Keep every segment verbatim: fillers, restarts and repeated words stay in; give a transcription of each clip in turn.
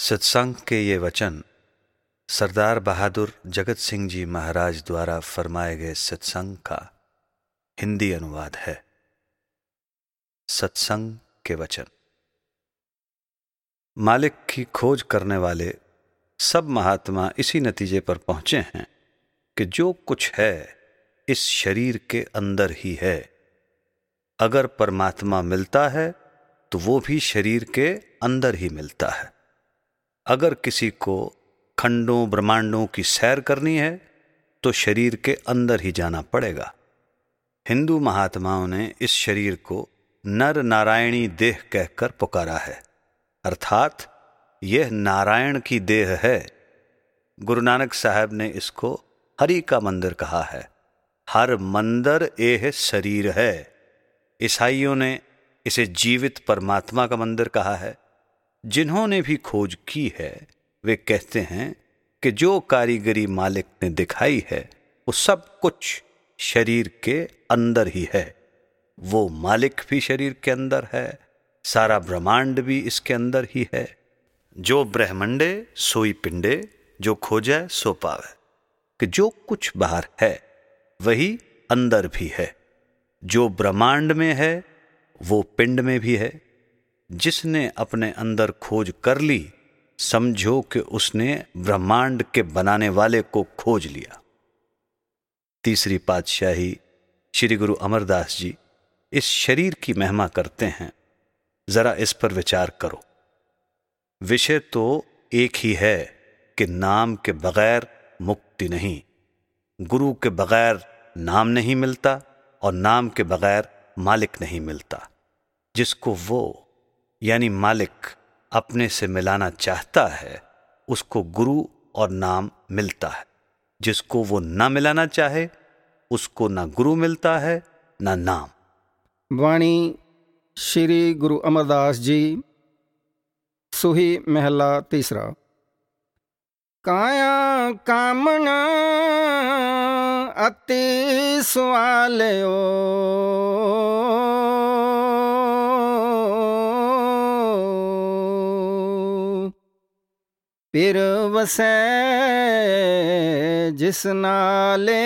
सत्संग के ये वचन सरदार बहादुर जगत सिंह जी महाराज द्वारा फरमाए गए सत्संग का हिंदी अनुवाद है। सत्संग के वचन। मालिक की खोज करने वाले सब महात्मा इसी नतीजे पर पहुंचे हैं कि जो कुछ है इस शरीर के अंदर ही है। अगर परमात्मा मिलता है तो वो भी शरीर के अंदर ही मिलता है। अगर किसी को खंडों ब्रह्मांडों की सैर करनी है तो शरीर के अंदर ही जाना पड़ेगा। हिंदू महात्माओं ने इस शरीर को नर नारायणी देह कहकर पुकारा है, अर्थात यह नारायण की देह है। गुरु नानक साहब ने इसको हरि का मंदिर कहा है। हर मंदिर एह शरीर है। ईसाइयों ने इसे जीवित परमात्मा का मंदिर कहा है। जिन्होंने भी खोज की है वे कहते हैं कि जो कारीगरी मालिक ने दिखाई है वो सब कुछ शरीर के अंदर ही है। वो मालिक भी शरीर के अंदर है, सारा ब्रह्मांड भी इसके अंदर ही है। जो ब्रह्मंडे सोई पिंडे, जो खोजे सो पावे, कि जो कुछ बाहर है वही अंदर भी है। जो ब्रह्मांड में है वो पिंड में भी है। जिसने अपने अंदर खोज कर ली समझो कि उसने ब्रह्मांड के बनाने वाले को खोज लिया। तीसरी पातशाही श्री गुरु अमरदास जी इस शरीर की महिमा करते हैं। जरा इस पर विचार करो। विषय तो एक ही है कि नाम के बगैर मुक्ति नहीं। गुरु के बगैर नाम नहीं मिलता और नाम के बगैर मालिक नहीं मिलता। जिसको वो यानी मालिक अपने से मिलाना चाहता है उसको गुरु और नाम मिलता है। जिसको वो ना मिलाना चाहे उसको ना गुरु मिलता है ना नाम। वाणी श्री गुरु अमरदास जी, सुही महला तीसरा। काया कामना अति सुआलियो, पिर वसै जिस नाले।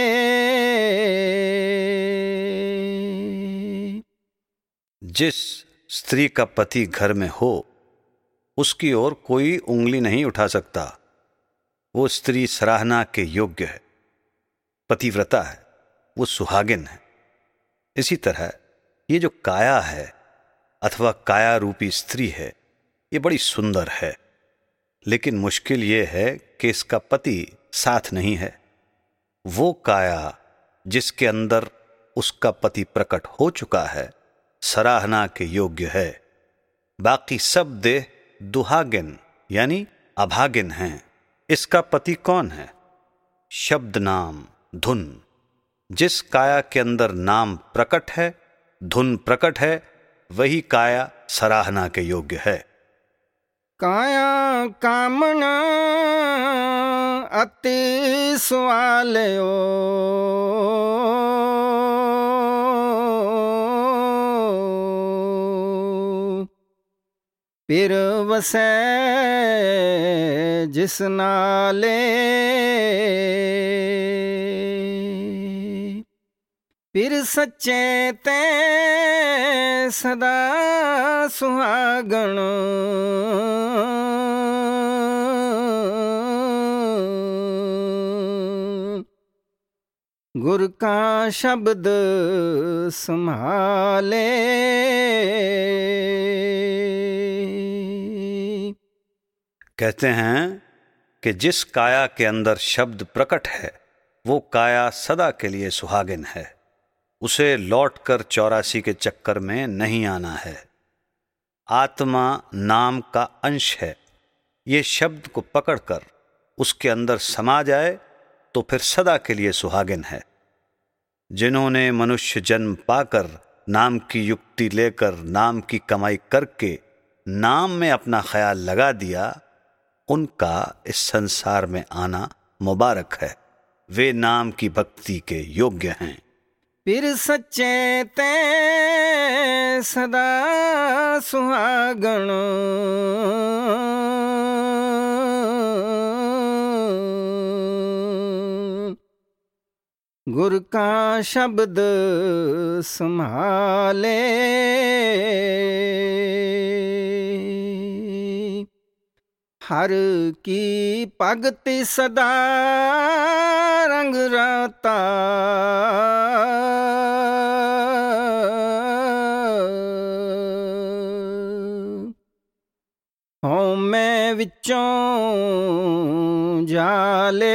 जिस स्त्री का पति घर में हो उसकी ओर कोई उंगली नहीं उठा सकता। वो स्त्री सराहना के योग्य है, पतिव्रता है, वो सुहागिन है। इसी तरह ये जो काया है अथवा काया रूपी स्त्री है ये बड़ी सुंदर है, लेकिन मुश्किल ये है कि इसका पति साथ नहीं है। वो काया जिसके अंदर उसका पति प्रकट हो चुका है सराहना के योग्य है। बाकी सब देह दुहागिन यानी अभागिन हैं। इसका पति कौन है? शब्द नाम धुन। जिस काया के अंदर नाम प्रकट है, धुन प्रकट है, वही काया सराहना के योग्य है। काया कामना अति सुआलियो, पिर वसै जिस नाले। पिर सच्चे ते सदा सुहागण, गुर का शब्द संभाले। कहते हैं कि जिस काया के अंदर शब्द प्रकट है वो काया सदा के लिए सुहागिन है। उसे लौटकर चौरासी के चक्कर में नहीं आना है। आत्मा नाम का अंश है। ये शब्द को पकड़कर उसके अंदर समा जाए तो फिर सदा के लिए सुहागिन है। जिन्होंने मनुष्य जन्म पाकर नाम की युक्ति लेकर नाम की कमाई करके नाम में अपना ख्याल लगा दिया, उनका इस संसार में आना मुबारक है। वे नाम की भक्ति के योग्य हैं। पिर सच्चे ते सदा सुहागण, गुर का शब्द संभाले, हर की भगति सदा रंग राता। हों मैं विचों जाले,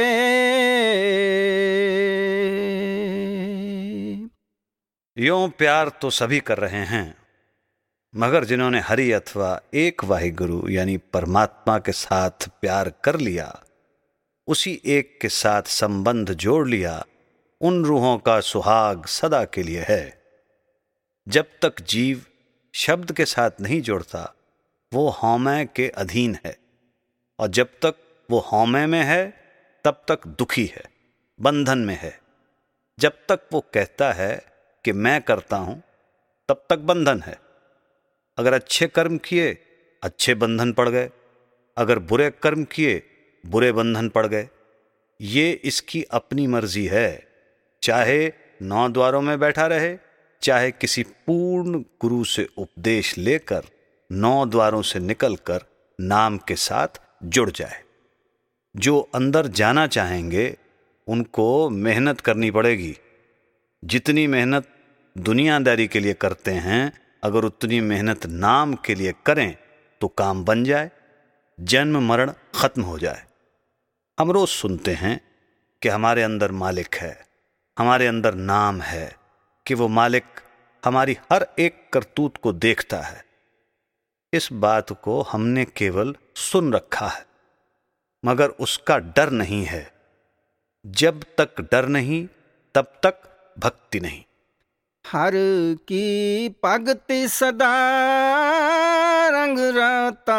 यों प्यार तो सभी कर रहे हैं, मगर जिन्होंने हरि अथवा एक वाहिगुरु यानी परमात्मा के साथ प्यार कर लिया, उसी एक के साथ संबंध जोड़ लिया, उन रूहों का सुहाग सदा के लिए है। जब तक जीव शब्द के साथ नहीं जोड़ता, वो हौमै के अधीन है, और जब तक वो हौमै में है तब तक दुखी है, बंधन में है। जब तक वो कहता है कि मैं करता हूं, तब तक बंधन है। अगर अच्छे कर्म किए, अच्छे बंधन पड़ गए, अगर बुरे कर्म किए, बुरे बंधन पड़ गए। ये इसकी अपनी मर्जी है, चाहे नौ द्वारों में बैठा रहे, चाहे किसी पूर्ण गुरु से उपदेश लेकर नौ द्वारों से निकलकर नाम के साथ जुड़ जाए। जो अंदर जाना चाहेंगे उनको मेहनत करनी पड़ेगी। जितनी मेहनत दुनियादारी के लिए करते हैं, अगर उतनी मेहनत नाम के लिए करें तो काम बन जाए, जन्म मरण खत्म हो जाए। हम रोज सुनते हैं कि हमारे अंदर मालिक है, हमारे अंदर नाम है, कि वो मालिक हमारी हर एक करतूत को देखता है। इस बात को हमने केवल सुन रखा है, मगर उसका डर नहीं है। जब तक डर नहीं, तब तक भक्ति नहीं। हर की भगति सदा रंग राता।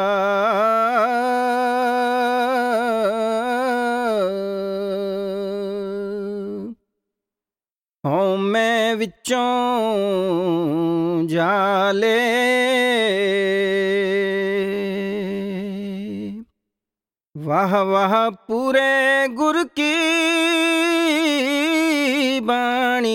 हों मैं विचों जाले, वाह वाह पूरे गुर की बाणी।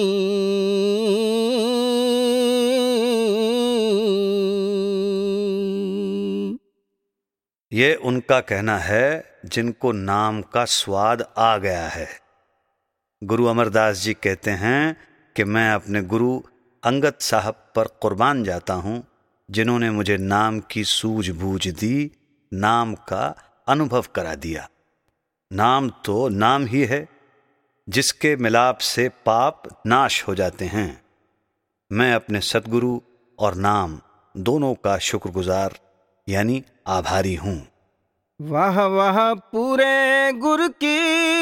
ये उनका कहना है जिनको नाम का स्वाद आ गया है। गुरु अमरदास जी कहते हैं कि मैं अपने गुरु अंगद साहब पर कुर्बान जाता हूँ, जिन्होंने मुझे नाम की सूझबूझ दी, नाम का अनुभव करा दिया। नाम तो नाम ही है, जिसके मिलाप से पाप नाश हो जाते हैं। मैं अपने सद्गुरु और नाम दोनों का शुक्रगुजार यानी आभारी हूँ। वाह वाह पूरे गुर की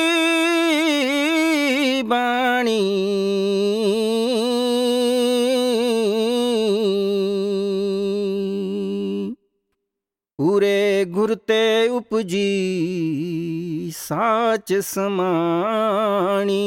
बाणी। पूरे गुरते उपजी साच समाणी।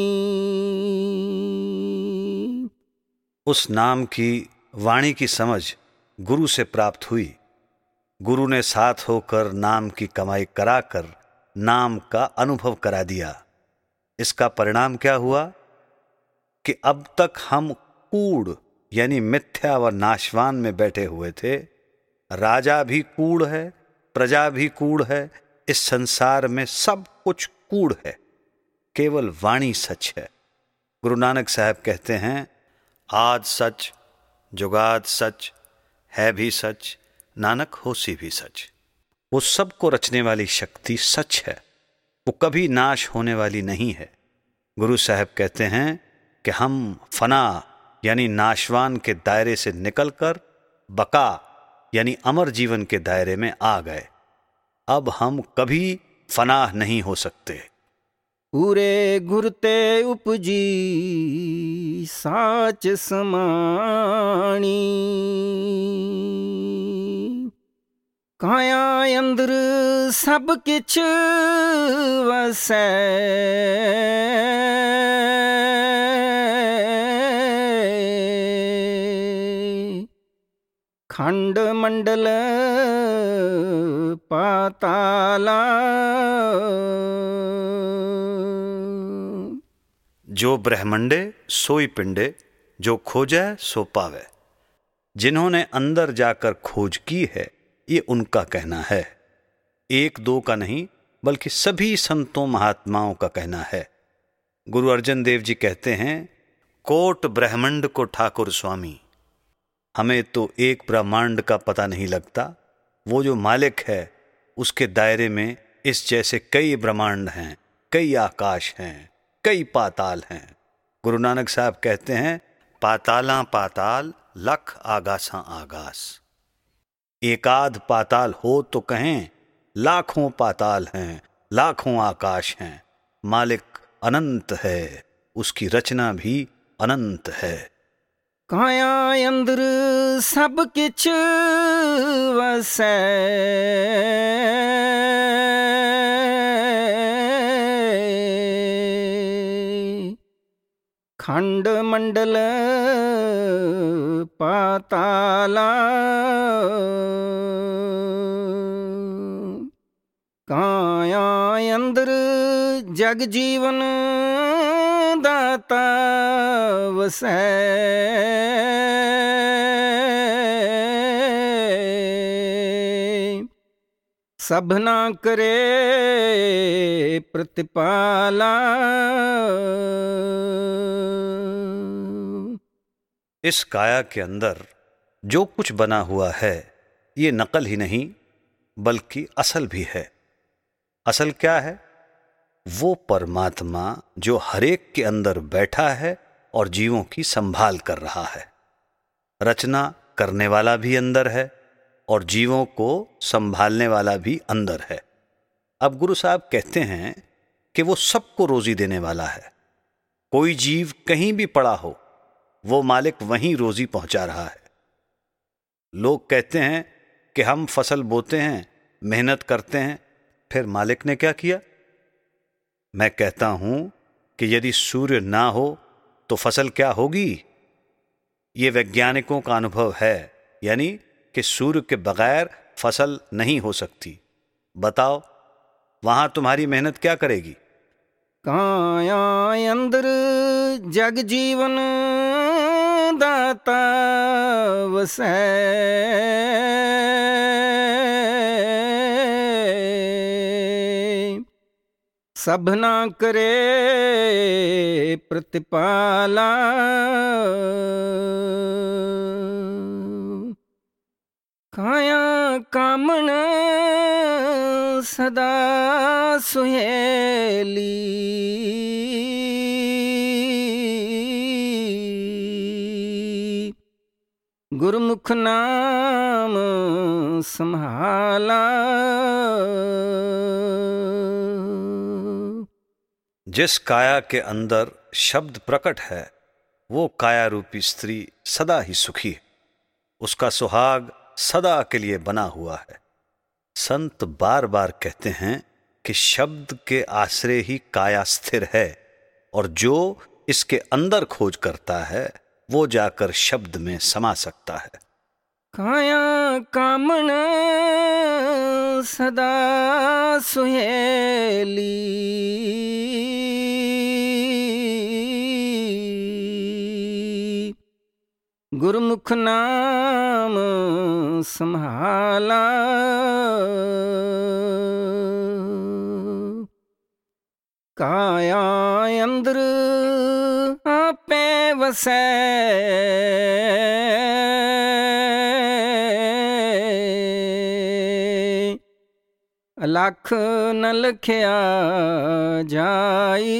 उस नाम की वाणी की समझ गुरु से प्राप्त हुई। गुरु ने साथ होकर नाम की कमाई कराकर नाम का अनुभव करा दिया। इसका परिणाम क्या हुआ कि अब तक हम कूड़ यानी मिथ्या व नाशवान में बैठे हुए थे। राजा भी कूड़ है, प्रजा भी कूड़ है, इस संसार में सब कुछ कूड़ है, केवल वाणी सच है। गुरु नानक साहब कहते हैं, आज सच, जुगाद सच, है भी सच, नानक होसी भी सच। वो सबको रचने वाली शक्ति सच है, वो कभी नाश होने वाली नहीं है। गुरु साहब कहते हैं कि हम फना यानी नाशवान के दायरे से निकलकर बका यानी अमर जीवन के दायरे में आ गए। अब हम कभी फनाह नहीं हो सकते। पूरे गुरते उपजी साच समाणी। काया अंदर सब किछ वसै। खंड मंडल पाताला। जो ब्रह्मंडे सोई पिंडे, जो खोजै सो पावे। जिन्होंने अंदर जाकर खोज की है, ये उनका कहना है। एक दो का नहीं, बल्कि सभी संतों महात्माओं का कहना है। गुरु अर्जन देव जी कहते हैं, कोट ब्रह्मांड को ठाकुर स्वामी। हमें तो एक ब्रह्मांड का पता नहीं लगता, वो जो मालिक है उसके दायरे में इस जैसे कई ब्रह्मांड हैं, कई आकाश हैं, कई पाताल हैं। गुरु नानक साहब कहते हैं, पातालां पाताल लख आगासां आगास। एकाध पाताल हो तो कहें, लाखों पाताल हैं, लाखों आकाश हैं। मालिक अनंत है, उसकी रचना भी अनंत है। काया अंदर सब किछ वसै, खंड मंडल पाताला, काया अंदर जग जीवन दाता वसै। सबना करे प्रतिपाला। इस काया के अंदर जो कुछ बना हुआ है, ये नकल ही नहीं बल्कि असल भी है। असल क्या है? वो परमात्मा जो हरेक के अंदर बैठा है और जीवों की संभाल कर रहा है। रचना करने वाला भी अंदर है और जीवों को संभालने वाला भी अंदर है। अब गुरु साहब कहते हैं कि वो सबको रोजी देने वाला है। कोई जीव कहीं भी पड़ा हो, वो मालिक वहीं रोजी पहुंचा रहा है। लोग कहते हैं कि हम फसल बोते हैं, मेहनत करते हैं, फिर मालिक ने क्या किया? मैं कहता हूं कि यदि सूर्य ना हो तो फसल क्या होगी? ये वैज्ञानिकों का अनुभव है, यानी कि सूर्य के बगैर फसल नहीं हो सकती। बताओ, वहां तुम्हारी मेहनत क्या करेगी? काया अंदर जग जीवन दाता वसै। सबना करे प्रतिपाला। काया कामन सदा सुहेली। गुरमुख नाम संभाला। जिस काया के अंदर शब्द प्रकट है, वो काया रूपी स्त्री सदा ही सुखी है। उसका सुहाग सदा के लिए बना हुआ है। संत बार बार कहते हैं कि शब्द के आश्रय ही काया स्थिर है, और जो इसके अंदर खोज करता है वो जाकर शब्द में समा सकता है। काया कामन सदा सुहेली। गुरमुख नाम संभाला। काया अंदर आपे वसै। लख न लखया जाई।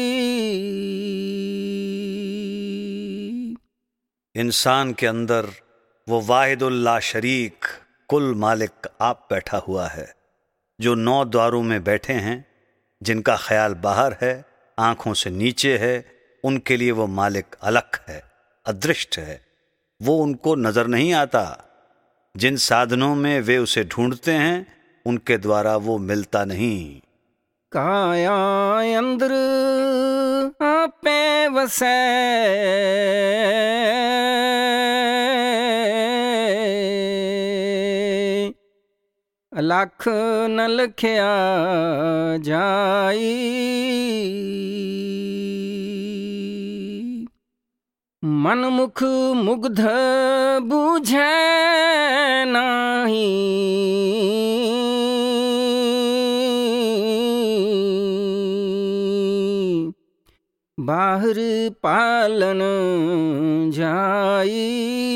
इंसान के अंदर वो वाहिदुल्ला शरीक कुल मालिक आप बैठा हुआ है, जो नौ द्वारों में बैठे हैं, जिनका ख्याल बाहर है, आंखों से नीचे है। उनके लिए वो मालिक अलग है, अदृष्ट है। वो उनको नजर नहीं आता। जिन साधनों में वे उसे ढूंढते हैं, उनके द्वारा वो मिलता नहीं। काया अंदर आपे वसै। लख न लखया जाई। मन मुख मुग्ध बूझे नाही, बाहर पालन जाई।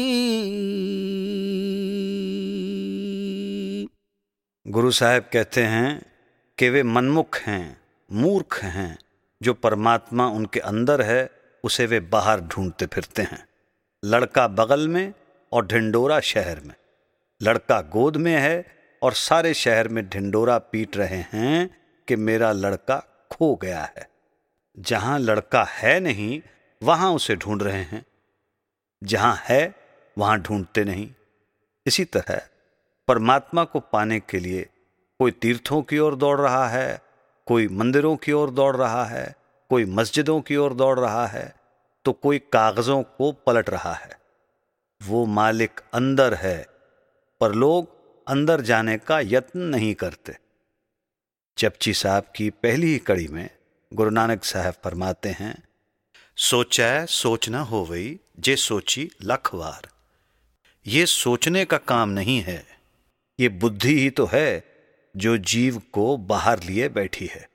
गुरु साहब कहते हैं कि वे मनमुख हैं, मूर्ख हैं, जो परमात्मा उनके अंदर है उसे वे बाहर ढूंढते फिरते हैं। लड़का बगल में और ढिंडोरा शहर में। लड़का गोद में है और सारे शहर में ढिंडोरा पीट रहे हैं कि मेरा लड़का खो गया है। जहां लड़का है नहीं वहां उसे ढूंढ रहे हैं, जहां है वहां ढूंढते नहीं। इसी तरह परमात्मा को पाने के लिए कोई तीर्थों की ओर दौड़ रहा है, कोई मंदिरों की ओर दौड़ रहा है, कोई मस्जिदों की ओर दौड़ रहा है, तो कोई कागजों को पलट रहा है। वो मालिक अंदर है, पर लोग अंदर जाने का यत्न नहीं करते। चपची साहब की पहली ही कड़ी में गुरु नानक साहब फरमाते हैं, सोचै सोच न होवई जे सोची लख वार। ये सोचने का काम नहीं है, ये बुद्धि ही तो है जो जीव को बाहर लिए बैठी है।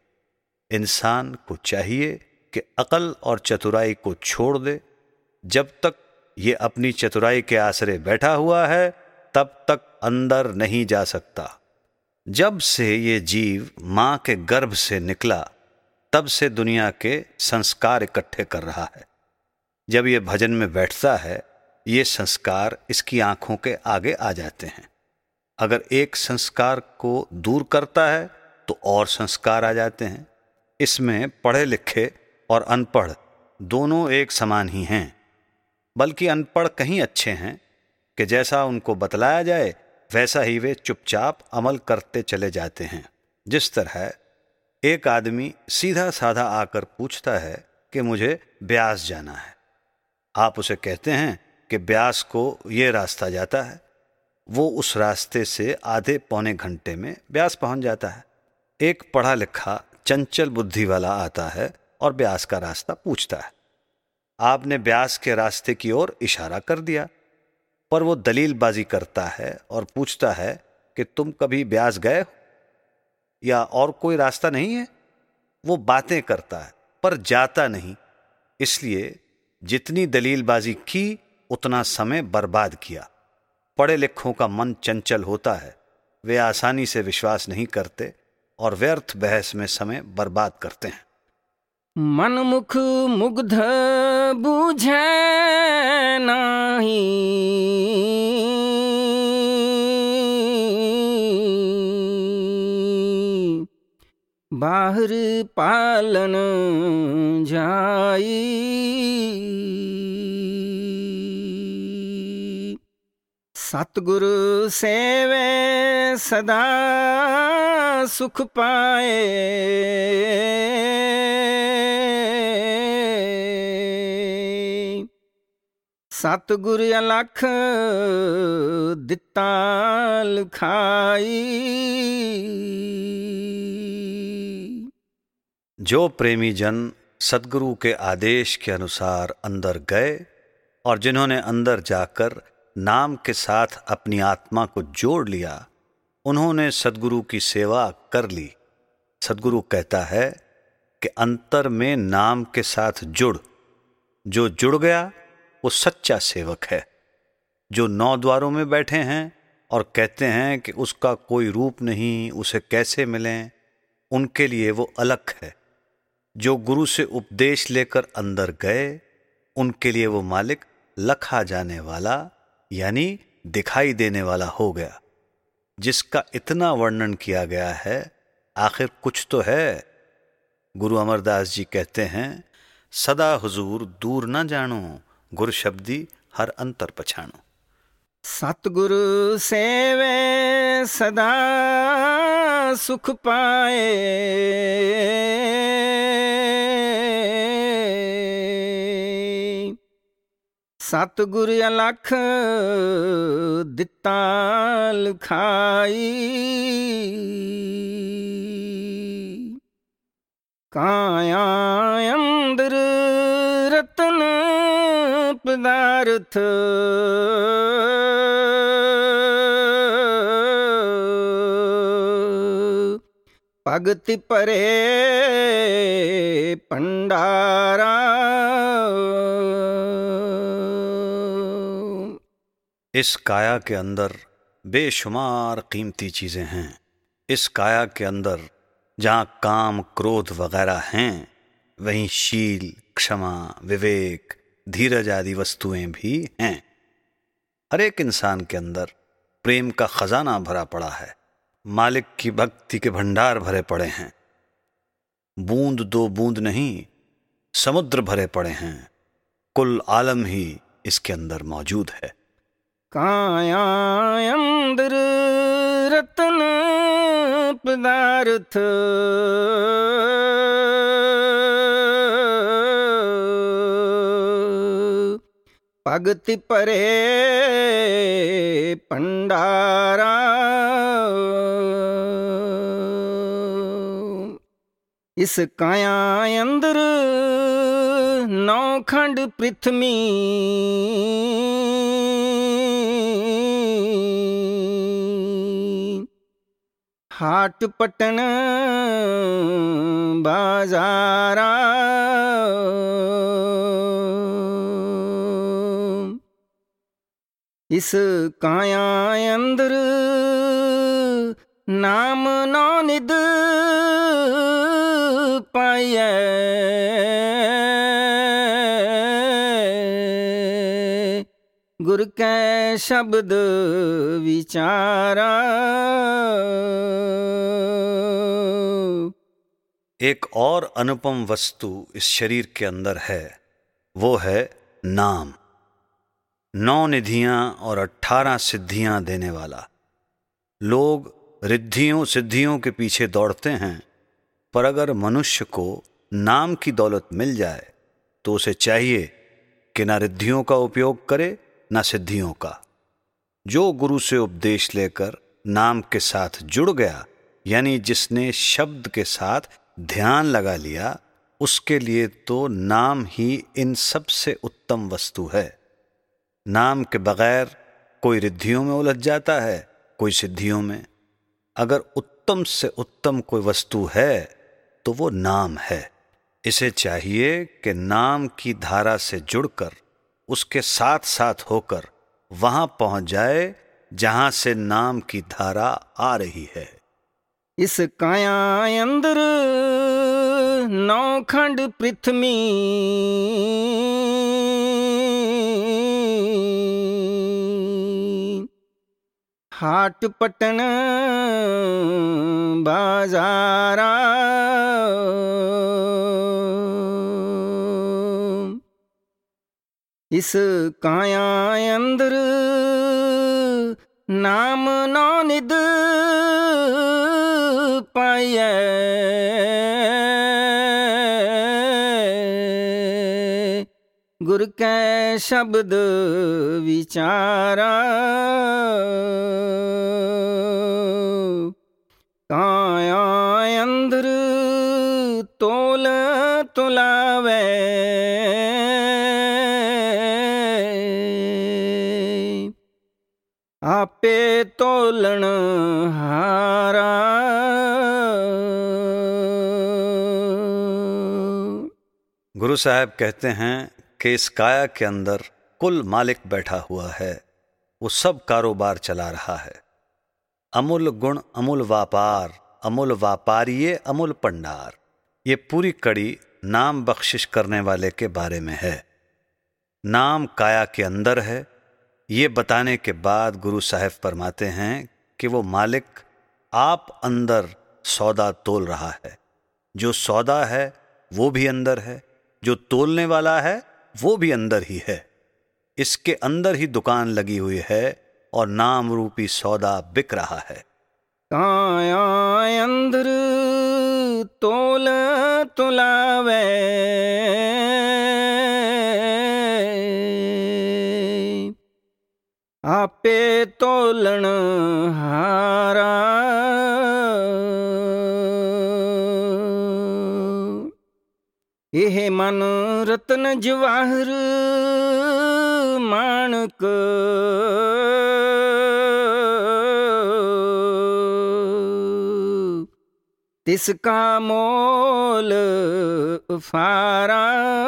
इंसान को चाहिए कि अकल और चतुराई को छोड़ दे। जब तक ये अपनी चतुराई के आसरे बैठा हुआ है तब तक अंदर नहीं जा सकता। जब से ये जीव मां के गर्भ से निकला तब से दुनिया के संस्कार इकट्ठे कर रहा है। जब ये भजन में बैठता है ये संस्कार इसकी आंखों के आगे आ जाते हैं। अगर एक संस्कार को दूर करता है तो और संस्कार आ जाते हैं। इसमें पढ़े लिखे और अनपढ़ दोनों एक समान ही हैं, बल्कि अनपढ़ कहीं अच्छे हैं कि जैसा उनको बतलाया जाए वैसा ही वे चुपचाप अमल करते चले जाते हैं। जिस तरह एक आदमी सीधा साधा आकर पूछता है कि मुझे ब्यास जाना है। आप उसे कहते हैं कि ब्यास को ये रास्ता जाता है। वो उस रास्ते से आधे पौने घंटे में ब्यास पहुंच जाता है। एक पढ़ा लिखा चंचल बुद्धि वाला आता है और ब्यास का रास्ता पूछता है। आपने ब्यास के रास्ते की ओर इशारा कर दिया, पर वो दलीलबाजी करता है और पूछता है कि तुम कभी ब्यास गए हो या और कोई रास्ता नहीं है। वो बातें करता है पर जाता नहीं। इसलिए जितनी दलीलबाजी की उतना समय बर्बाद किया। पढ़े लिखों का मन चंचल होता है, वे आसानी से विश्वास नहीं करते और व्यर्थ बहस में समय बर्बाद करते हैं। मन मुख मुग्ध बूझे नाही, बाहर पालन जाई। सतगुरु सेवे सदा सुख पाए, सतगुरु अलख दिता लिखाई। जो प्रेमी जन सद्गुरु के आदेश के अनुसार अंदर गए और जिन्होंने अंदर जाकर नाम के साथ अपनी आत्मा को जोड़ लिया, उन्होंने सद्गुरु की सेवा कर ली। सद्गुरु कहता है कि अंतर में नाम के साथ जुड़। जो जुड़ गया वो सच्चा सेवक है। जो नौ द्वारों में बैठे हैं और कहते हैं कि उसका कोई रूप नहीं, उसे कैसे मिलें, उनके लिए वो अलग है। जो गुरु से उपदेश लेकर अंदर गए उनके लिए वो मालिक लखा जाने वाला यानी दिखाई देने वाला हो गया। जिसका इतना वर्णन किया गया है, आखिर कुछ तो है। गुरु अमरदास जी कहते हैं, सदा हुजूर दूर न जानो, गुरु शब्दी हर अंतर पछाणो। सतगुरु सेवे सदा सुख पाए, सतगुरु अलख दिता लिखाई। काया अंदर रतन पदार्थ भगति परे पंडारा। इस काया के अंदर बेशुमार कीमती चीजें हैं। इस काया के अंदर जहाँ काम क्रोध वगैरह हैं, वहीं शील, क्षमा, विवेक, धीरज आदि वस्तुएं भी हैं। हर एक इंसान के अंदर प्रेम का खजाना भरा पड़ा है। मालिक की भक्ति के भंडार भरे पड़े हैं। बूंद दो बूंद नहीं, समुद्र भरे पड़े हैं। कुल आलम ही इसके अंदर मौजूद है। काया अंदर रतन पदार्थ भगति परे पंडारा। इस काया अंदर नौ खंड पृथ्वी हाट पटन बाजारा। इस काया अंदर नाम नौ निद पाइए गुर के शब्द विचारा। एक और अनुपम वस्तु इस शरीर के अंदर है, वो है नाम। नौ निधियां और अट्ठारह सिद्धियां देने वाला। लोग रिद्धियों सिद्धियों के पीछे दौड़ते हैं, पर अगर मनुष्य को नाम की दौलत मिल जाए तो उसे चाहिए कि ना रिद्धियों का उपयोग करे ना सिद्धियों का। जो गुरु से उपदेश लेकर नाम के साथ जुड़ गया, यानी जिसने शब्द के साथ ध्यान लगा लिया, उसके लिए तो नाम ही इन सबसे उत्तम वस्तु है। नाम के बगैर कोई रिद्धियों में उलझ जाता है, कोई सिद्धियों में। अगर उत्तम से उत्तम कोई वस्तु है तो वो नाम है। इसे चाहिए कि नाम की धारा से जुड़कर उसके साथ साथ होकर वहां पहुंच जाए जहां से नाम की धारा आ रही है। इस काया अंदर नौ खंड पृथ्वी हाट पटन बाजारा। इस काया अंदर नाम नौ निद पाइए गुर के शब्द विचारा। काया अंदर तोल तुलावे आपे तोलन हारा। गुरु साहब कहते हैं कि इस काया के अंदर कुल मालिक बैठा हुआ है, वो सब कारोबार चला रहा है। अमूल गुण अमूल व्यापार, अमूल व्यापारिये अमूल पंडार। ये पूरी कड़ी नाम बख्शिश करने वाले के बारे में है। नाम काया के अंदर है, ये बताने के बाद गुरु साहब फरमाते हैं कि वो मालिक आप अंदर सौदा तोल रहा है। जो सौदा है वो भी अंदर है, जो तोलने वाला है वो भी अंदर ही है। इसके अंदर ही दुकान लगी हुई है और नाम रूपी सौदा बिक रहा है। काया अंदर तोल तुलावे आपे तोलन हारा। यह मन रत्न जवाहर माणक तिसका मोल फारा।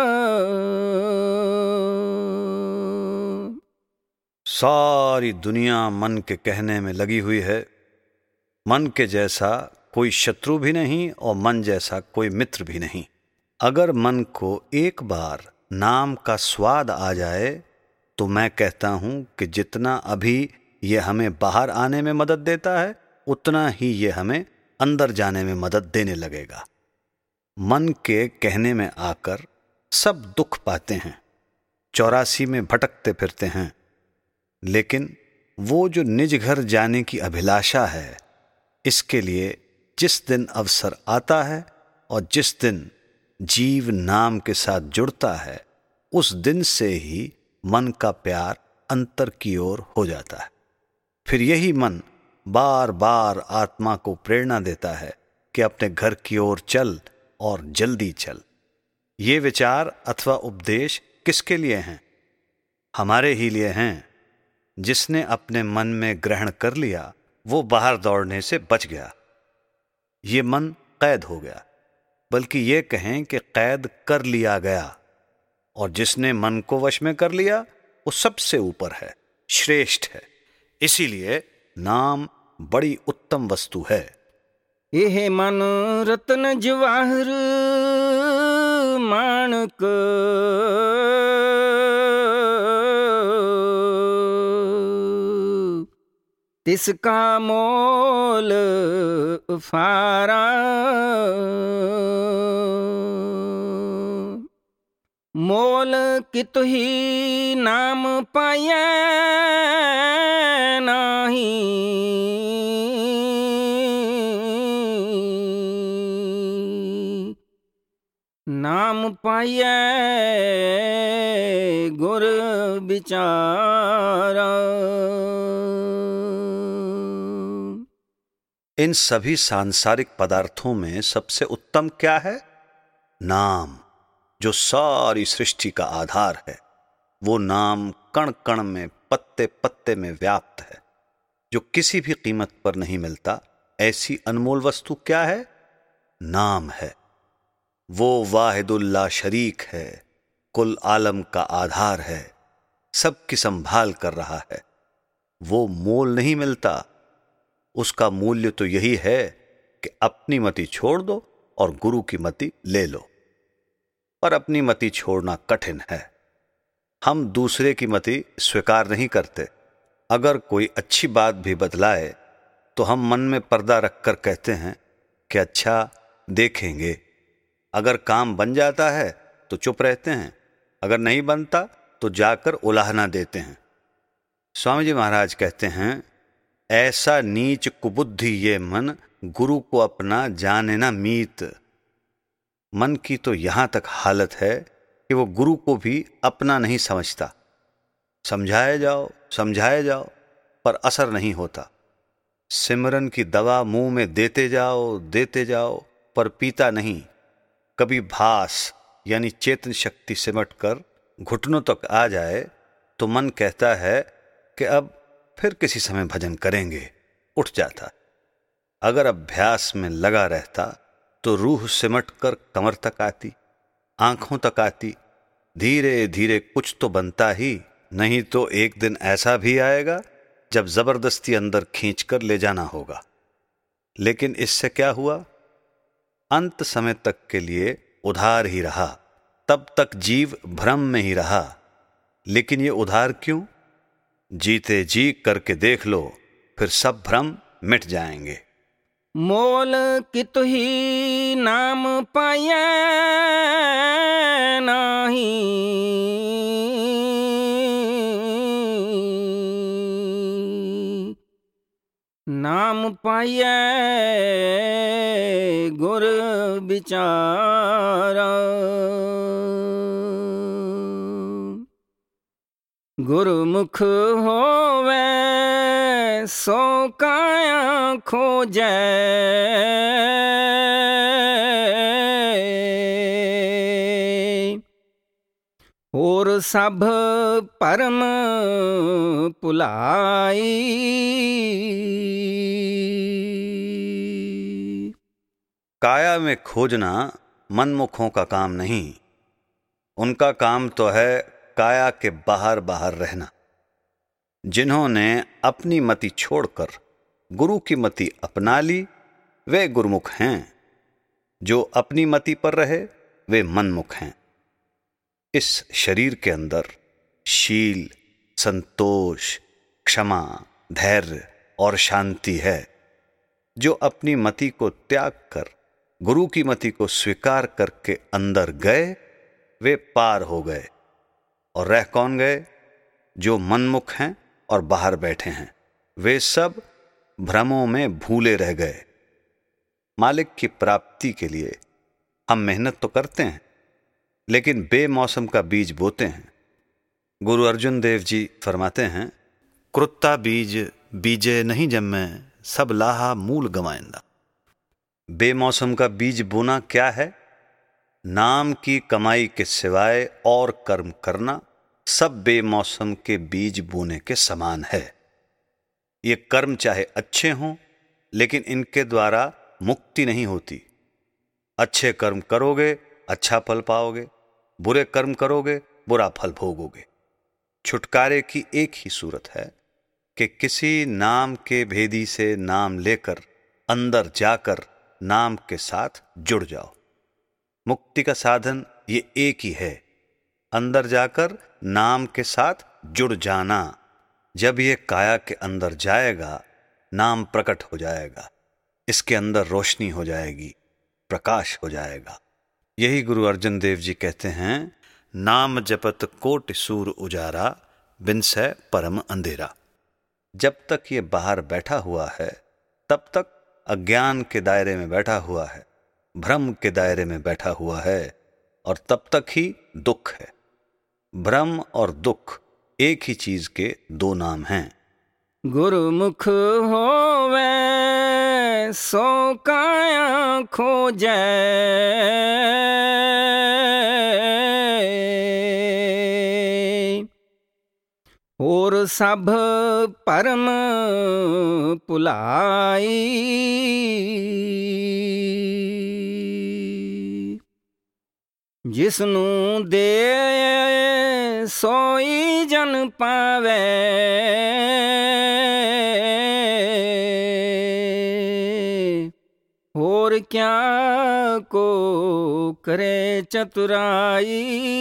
सारी दुनिया मन के कहने में लगी हुई है। मन के जैसा कोई शत्रु भी नहीं और मन जैसा कोई मित्र भी नहीं। अगर मन को एक बार नाम का स्वाद आ जाए तो मैं कहता हूँ कि जितना अभी ये हमें बाहर आने में मदद देता है उतना ही ये हमें अंदर जाने में मदद देने लगेगा। मन के कहने में आकर सब दुख पाते हैं, चौरासी में भटकते फिरते हैं, लेकिन वो जो निज घर जाने की अभिलाषा है, इसके लिए जिस दिन अवसर आता है और जिस दिन जीव नाम के साथ जुड़ता है, उस दिन से ही मन का प्यार अंतर की ओर हो जाता है। फिर यही मन बार बार आत्मा को प्रेरणा देता है कि अपने घर की ओर चल और जल्दी चल। ये विचार अथवा उपदेश किसके लिए हैं? हमारे ही लिए हैं। जिसने अपने मन में ग्रहण कर लिया वो बाहर दौड़ने से बच गया। ये मन कैद हो गया, बल्कि ये कहें कि कैद कर लिया गया। और जिसने मन को वश में कर लिया वो सबसे ऊपर है, श्रेष्ठ है। इसीलिए नाम बड़ी उत्तम वस्तु है। यह मन रत्न जवाहर माणक तिसका मोल फारा। मोल कित ही नाम पाया नाही, नाम पाया गुर बिचारा। इन सभी सांसारिक पदार्थों में सबसे उत्तम क्या है? नाम, जो सारी सृष्टि का आधार है। वो नाम कण कण में, पत्ते पत्ते में व्याप्त है, जो किसी भी कीमत पर नहीं मिलता। ऐसी अनमोल वस्तु क्या है? नाम है। वो वाहिदुल्ला शरीक है, कुल आलम का आधार है, सबकी संभाल कर रहा है। वो मोल नहीं मिलता। उसका मूल्य तो यही है कि अपनी मति छोड़ दो और गुरु की मति ले लो। पर अपनी मति छोड़ना कठिन है। हम दूसरे की मति स्वीकार नहीं करते। अगर कोई अच्छी बात भी बतलाए तो हम मन में पर्दा रखकर कहते हैं कि अच्छा देखेंगे। अगर काम बन जाता है तो चुप रहते हैं, अगर नहीं बनता तो जाकर उलाहना देते हैं। स्वामी जी महाराज कहते हैं, ऐसा नीच कुबुद्धि ये मन, गुरु को अपना जाने ना मीत। मन की तो यहां तक हालत है कि वो गुरु को भी अपना नहीं समझता। समझाए जाओ समझाए जाओ पर असर नहीं होता। सिमरन की दवा मुंह में देते जाओ देते जाओ पर पीता नहीं। कभी भास यानी चेतन शक्ति सिमट कर घुटनों तक आ जाए तो मन कहता है कि अब फिर किसी समय भजन करेंगे, उठ जाता। अगर अभ्यास में लगा रहता तो रूह सिमट कर कमर तक आती, आंखों तक आती। धीरे धीरे कुछ तो बनता ही, नहीं तो एक दिन ऐसा भी आएगा जब जबरदस्ती अंदर खींचकर ले जाना होगा। लेकिन इससे क्या हुआ? अंत समय तक के लिए उधार ही रहा। तब तक जीव भ्रम में ही रहा। लेकिन ये उधार क्यों? जीते जी करके देख लो, फिर सब भ्रम मिट जाएंगे। मोल कित ही नाम पाया नाही, नाम पाया गुर बिचारा। गुरुमुख होवे सो काया खोजै, और सब परम पुलाई। काया में खोजना मनमुखों का काम नहीं, उनका काम तो है काया के बाहर बाहर रहना। जिन्होंने अपनी मति छोड़कर गुरु की मति अपना ली वे गुरुमुख हैं, जो अपनी मति पर रहे वे मनमुख हैं। इस शरीर के अंदर शील, संतोष, क्षमा, धैर्य और शांति है। जो अपनी मति को त्याग कर गुरु की मति को स्वीकार करके अंदर गए वे पार हो गए। और रह कौन गए? जो मनमुख हैं और बाहर बैठे हैं, वे सब भ्रमों में भूले रह गए। मालिक की प्राप्ति के लिए हम मेहनत तो करते हैं, लेकिन बेमौसम का बीज बोते हैं। गुरु अर्जुन देव जी फरमाते हैं, क्रुत्ता बीज बीजे नहीं जम्मे, सब लाहा मूल गवाइंदा। बेमौसम का बीज बोना क्या है? नाम की कमाई के सिवाय और कर्म करना सब बेमौसम के बीज बोने के समान है। ये कर्म चाहे अच्छे हों, लेकिन इनके द्वारा मुक्ति नहीं होती। अच्छे कर्म करोगे अच्छा फल पाओगे, बुरे कर्म करोगे बुरा फल भोगोगे। छुटकारे की एक ही सूरत है कि किसी नाम के भेदी से नाम लेकर अंदर जाकर नाम के साथ जुड़ जाओ। मुक्ति का साधन ये एक ही है, अंदर जाकर नाम के साथ जुड़ जाना। जब ये काया के अंदर जाएगा, नाम प्रकट हो जाएगा, इसके अंदर रोशनी हो जाएगी, प्रकाश हो जाएगा। यही गुरु अर्जुन देव जी कहते हैं, नाम जपत कोट सूर उजारा, बिनसै परम अंधेरा। जब तक ये बाहर बैठा हुआ है तब तक अज्ञान के दायरे में बैठा हुआ है, भ्रम के दायरे में बैठा हुआ है, और तब तक ही दुख है। भ्रम और दुख एक ही चीज के दो नाम हैं। गुरुमुख होवे सो काया खोजै, और सब परम पुलाई। जिसनू दे सोई जन पावे, और क्या को करे चतुराई।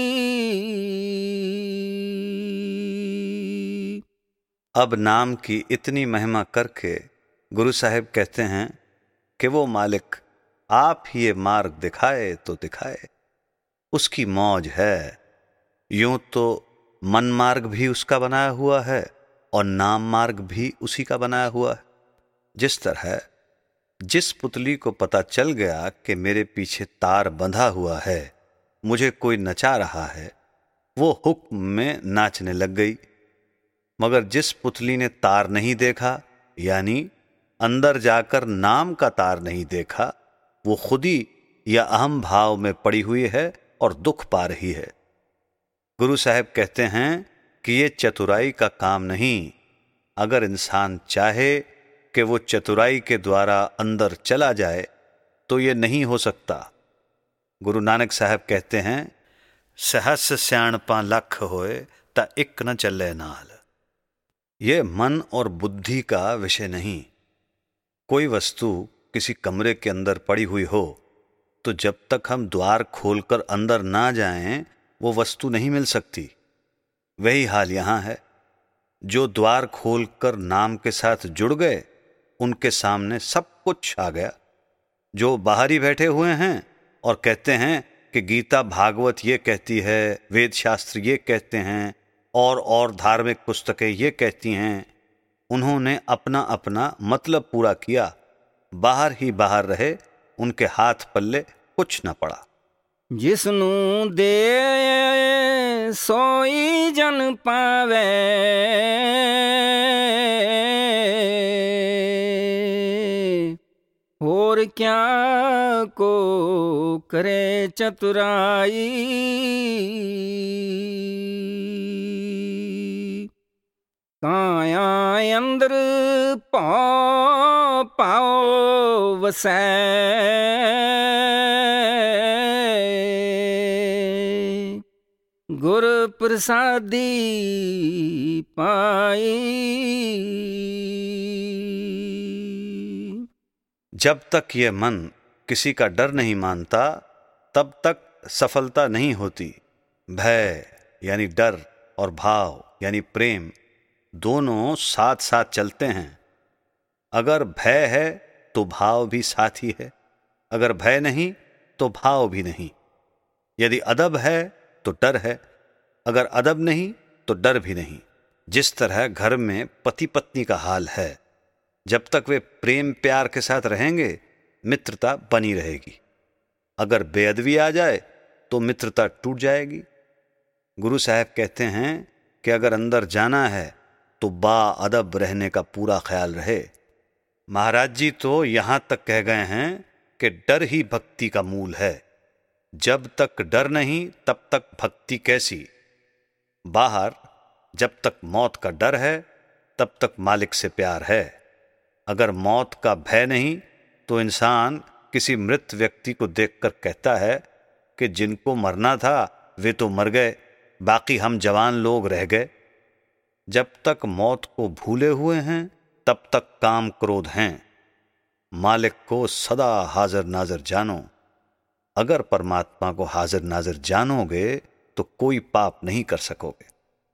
अब नाम की इतनी महिमा करके गुरु साहिब कहते हैं कि वो मालिक आप ही ये मार्ग दिखाए तो दिखाए, उसकी मौज है। यूं तो मन मार्ग भी उसका बनाया हुआ है और नाम मार्ग भी उसी का बनाया हुआ है। जिस तरह जिस पुतली को पता चल गया कि मेरे पीछे तार बंधा हुआ है, मुझे कोई नचा रहा है, वो हुक्म में नाचने लग गई। मगर जिस पुतली ने तार नहीं देखा, यानी अंदर जाकर नाम का तार नहीं देखा, वो खुदी या अहम भाव में पड़ी हुई है और दुख पा रही है। गुरु साहब कहते हैं कि ये चतुराई का काम नहीं। अगर इंसान चाहे कि वो चतुराई के द्वारा अंदर चला जाए तो ये नहीं हो सकता। गुरु नानक साहब कहते हैं, सहस स्याणपा लख होए ता इक न चले नाल। ये मन और बुद्धि का विषय नहीं। कोई वस्तु किसी कमरे के अंदर पड़ी हुई हो तो जब तक हम द्वार खोलकर अंदर ना जाएं, वो वस्तु नहीं मिल सकती। वही हाल यहां है। जो द्वार खोलकर नाम के साथ जुड़ गए, उनके सामने सब कुछ आ गया। जो बाहर ही बैठे हुए हैं और कहते हैं कि गीता भागवत ये कहती है, वेद शास्त्र ये कहते हैं, और और धार्मिक पुस्तकें ये कहती हैं, उन्होंने अपना अपना मतलब पूरा किया, बाहर ही बाहर रहे, उनके हाथ पल्ले कुछ न पड़ा। जिसनू दे सोई जन पावे, और क्या को करे चतुराई। ਕਾਇਆ ਅੰਦਰ ਪਾਉ ਪਾਉ ਵਸੈ गुर प्रसादी पाई। जब तक ये मन किसी का डर नहीं मानता तब तक सफलता नहीं होती। भय यानी डर और भाव यानी प्रेम दोनों साथ साथ चलते हैं। अगर भय है तो भाव भी साथ ही है, अगर भय नहीं तो भाव भी नहीं। यदि अदब है तो डर है, अगर अदब नहीं तो डर भी नहीं। जिस तरह घर में पति पत्नी का हाल है, जब तक वे प्रेम प्यार के साथ रहेंगे मित्रता बनी रहेगी। अगर बेअदबी आ जाए तो मित्रता टूट जाएगी। गुरु साहब कहते हैं कि अगर अंदर जाना है तो बा अदब रहने का पूरा ख्याल रहे। महाराज जी तो यहां तक कह गए हैं कि डर ही भक्ति का मूल है। जब तक डर नहीं तब तक भक्ति कैसी। बाहर जब तक मौत का डर है तब तक मालिक से प्यार है। अगर मौत का भय नहीं तो इंसान किसी मृत व्यक्ति को देखकर कहता है कि जिनको मरना था वे तो मर गए, बाकी हम जवान लोग रह गए। जब तक मौत को भूले हुए हैं तब तक काम क्रोध हैं। मालिक को सदा हाजिर नाजिर जानो। अगर परमात्मा को हाजिर नाजिर जानोगे तो कोई पाप नहीं कर सकोगे।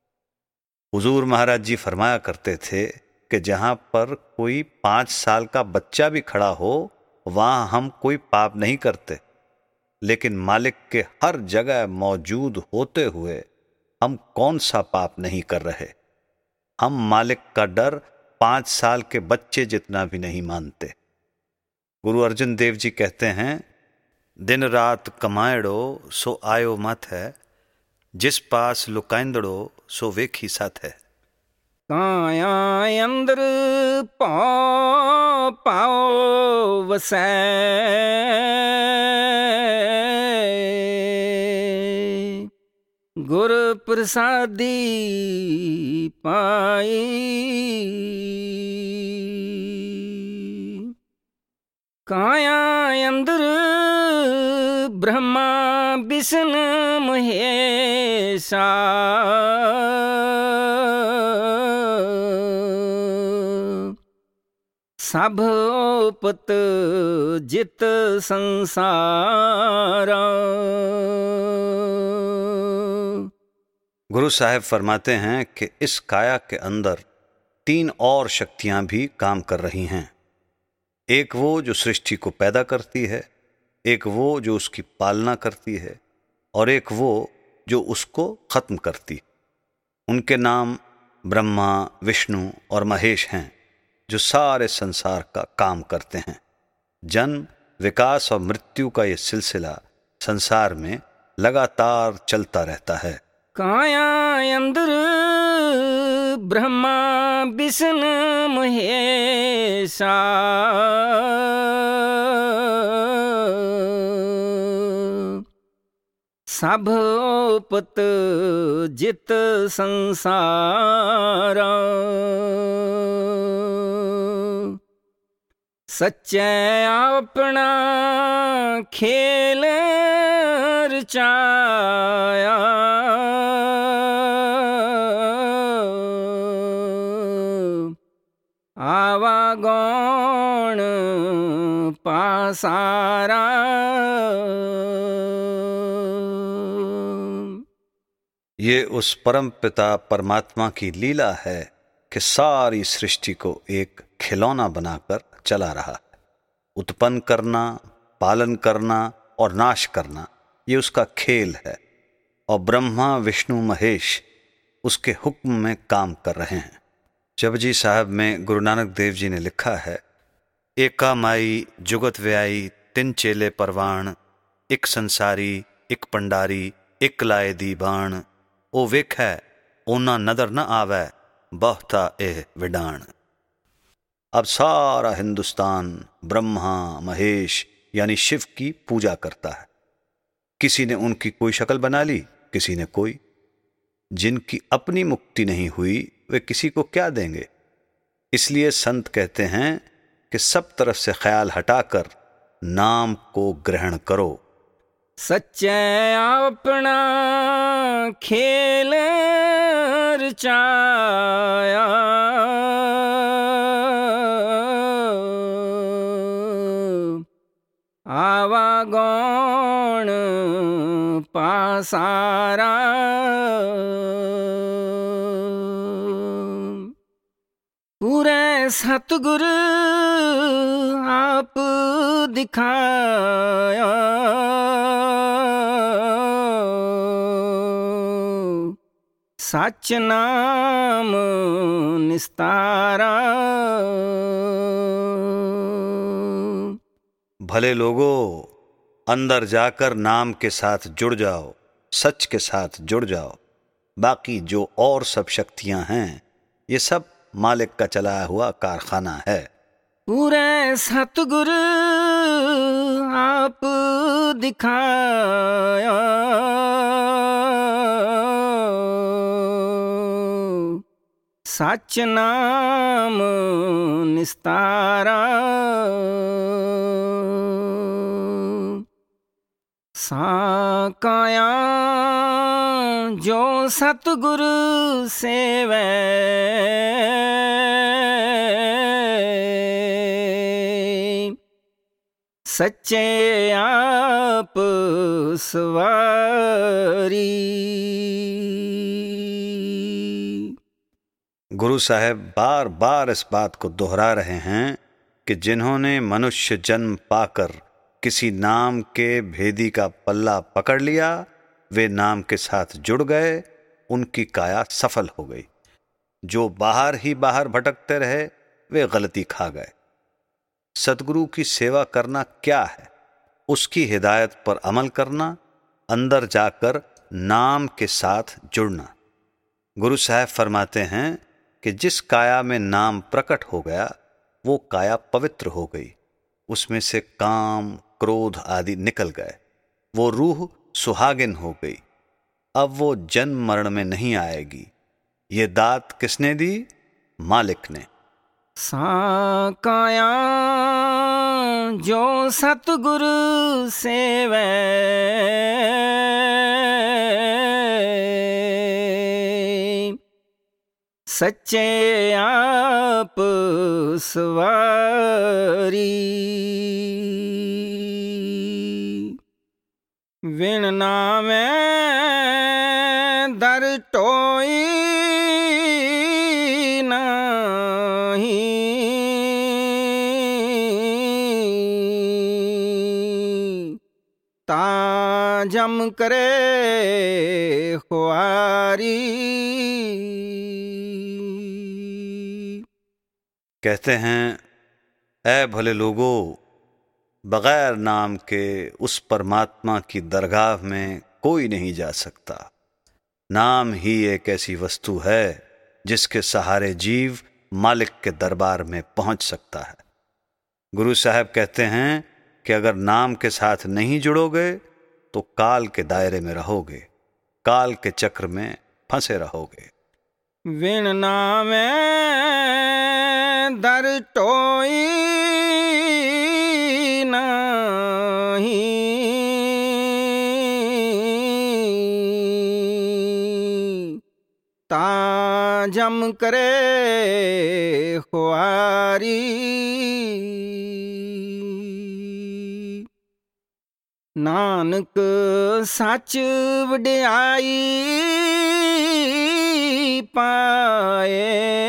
हुजूर महाराज जी फरमाया करते थे कि जहां पर कोई पांच साल का बच्चा भी खड़ा हो वहां हम कोई पाप नहीं करते, लेकिन मालिक के हर जगह मौजूद होते हुए हम कौन सा पाप नहीं कर रहे। हम मालिक का डर पांच साल के बच्चे जितना भी नहीं मानते। गुरु अर्जुन देव जी कहते हैं, दिन रात कमायड़ो सो आयो मत है, जिस पास लुकाइंदड़ो सो वेखी साथ है। काया अंदर पाओ पाओ वसै गुर प्रसादी पाई। काया अंदर ब्रह्मा विष्णु महेशा सब ओपत जित संसारा। गुरु साहब फरमाते हैं कि इस काया के अंदर तीन और शक्तियां भी काम कर रही हैं। एक वो जो सृष्टि को पैदा करती है, एक वो जो उसकी पालना करती है, और एक वो जो उसको खत्म करती। उनके नाम ब्रह्मा, विष्णु और महेश हैं, जो सारे संसार का काम करते हैं। जन्म, विकास और मृत्यु का ये सिलसिला संसार में लगातार चलता रहता है। काया अंदर ब्रह्मा विष्णु महेशा सब ओपत जित संसारा। सच्चे अपना खेल रचाया आवागौण पासारा। ये उस परम पिता परमात्मा की लीला है कि सारी सृष्टि को एक खिलौना बनाकर चला रहा है। उत्पन्न करना, पालन करना और नाश करना ये उसका खेल है, और ब्रह्मा विष्णु महेश उसके हुक्म में काम कर रहे हैं। जपजी साहब में गुरु नानक देव जी ने लिखा है, एका माई जुगत व्याई तिन चेले परवान, एक संसारी एक पंडारी एक लाए दी बाण, ओ वेखै ओना नदर न आवे बहुता एह विडाण। अब सारा हिंदुस्तान ब्रह्मा महेश यानी शिव की पूजा करता है। किसी ने उनकी कोई शक्ल बना ली, किसी ने कोई। जिनकी अपनी मुक्ति नहीं हुई वे किसी को क्या देंगे। इसलिए संत कहते हैं कि सब तरफ से ख्याल हटाकर नाम को ग्रहण करो। सच्चे अपना खेल रचाया, आवागौण पासारा। पूरे सतगुर आप दिखाया, सच नाम निस्तारा। भले लोगों, अंदर जाकर नाम के साथ जुड़ जाओ, सच के साथ जुड़ जाओ। बाकी जो और सब शक्तियां हैं, ये सब मालिक का चलाया हुआ कारखाना है। पूरे सतगुर आप दिखाया, सच नाम निस्तारा। साकाया जो सतगुर सेवै, सच्चे आप सवारी। गुरु साहब बार बार इस बात को दोहरा रहे हैं कि जिन्होंने मनुष्य जन्म पाकर किसी नाम के भेदी का पल्ला पकड़ लिया, वे नाम के साथ जुड़ गए, उनकी काया सफल हो गई। जो बाहर ही बाहर भटकते रहे, वे गलती खा गए। सतगुरु की सेवा करना क्या है? उसकी हिदायत पर अमल करना, अंदर जाकर नाम के साथ जुड़ना। गुरु साहब फरमाते हैं कि जिस काया में नाम प्रकट हो गया, वो काया पवित्र हो गई। उसमें से काम, क्रोध आदि निकल गए। वो रूह सुहागिन हो गई। अब वो जन्म मरण में नहीं आएगी। ये दात किसने दी? मालिक ने। साकाया जो सतगुर सेवै, सच्चे आप सवारी। विण नामै दर टोई नाही, ता जम करे खुआरी। कहते हैं, ऐ भले लोगों, बगैर नाम के उस परमात्मा की दरगाह में कोई नहीं जा सकता। नाम ही एक ऐसी वस्तु है जिसके सहारे जीव मालिक के दरबार में पहुंच सकता है। गुरु साहब कहते हैं कि अगर नाम के साथ नहीं जुड़ोगे तो काल के दायरे में रहोगे, काल के चक्र में फंसे रहोगे। विण नामै दर टोई नाही, ता जम करे खुआरी। नानक सच वड्याई पाए,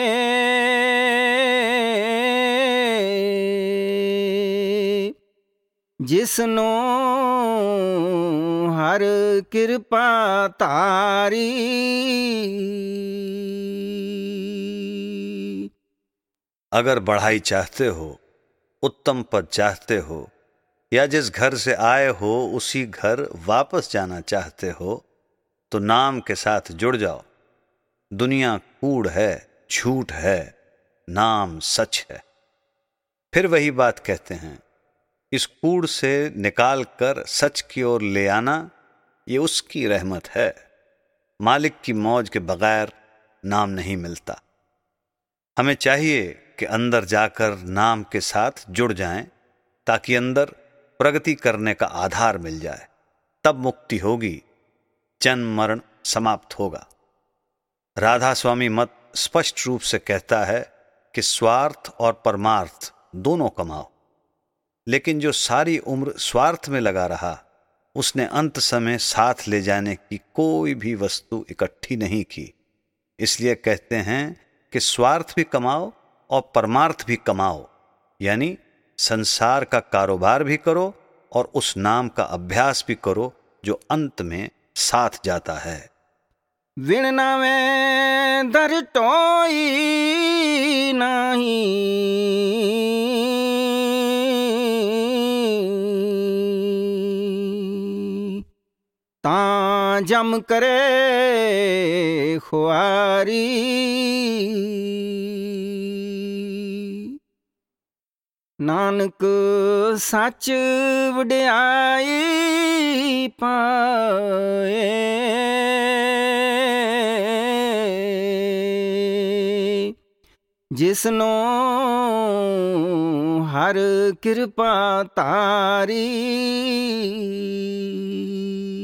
जिसनो हर कृपा तारी। अगर बढ़ाई चाहते हो, उत्तम पद चाहते हो, या जिस घर से आए हो उसी घर वापस जाना चाहते हो, तो नाम के साथ जुड़ जाओ। दुनिया कूड़ है, झूठ है, नाम सच है। फिर वही बात कहते हैं, इस कूड़ से निकाल कर सच की ओर ले आना, ये उसकी रहमत है। मालिक की मौज के बगैर नाम नहीं मिलता। हमें चाहिए कि अंदर जाकर नाम के साथ जुड़ जाएं, ताकि अंदर प्रगति करने का आधार मिल जाए। तब मुक्ति होगी, जन्म मरण समाप्त होगा। राधा स्वामी मत स्पष्ट रूप से कहता है कि स्वार्थ और परमार्थ दोनों कमाओ, लेकिन जो सारी उम्र स्वार्थ में लगा रहा, उसने अंत समय साथ ले जाने की कोई भी वस्तु इकट्ठी नहीं की। इसलिए कहते हैं कि स्वार्थ भी कमाओ और परमार्थ भी कमाओ, यानी संसार का कारोबार भी करो और उस नाम का अभ्यास भी करो जो अंत में साथ जाता है। विण नामे दर टोई नहीं, ता जम करे खुआरी। नानक सच वड्याई पाए, जिसनो हर कृपा तारी।